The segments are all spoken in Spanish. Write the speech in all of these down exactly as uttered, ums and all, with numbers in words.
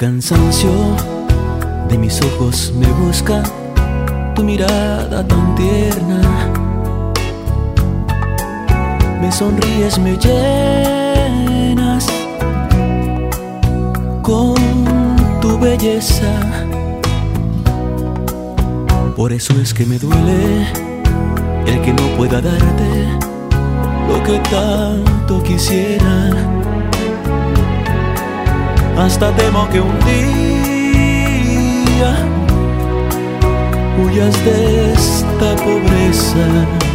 cansancio de mis ojos me busca tu mirada tan tierna. Me sonríes, me llenas con tu belleza. Por eso es que me duele el que no pueda darte lo que tanto quisiera. Hasta temo que un día huyas de esta pobreza.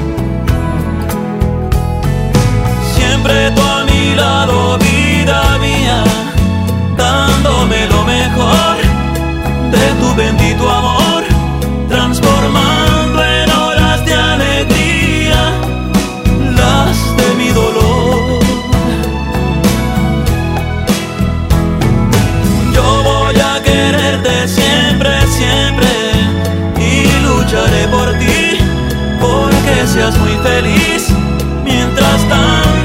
Siempre tú a mi lado, vida mía, dándome lo mejor de tu bendito amor, transformando en horas de alegría las de mi dolor. Yo voy a quererte siempre, siempre, y lucharé por ti, porque seas muy feliz. Mientras tanto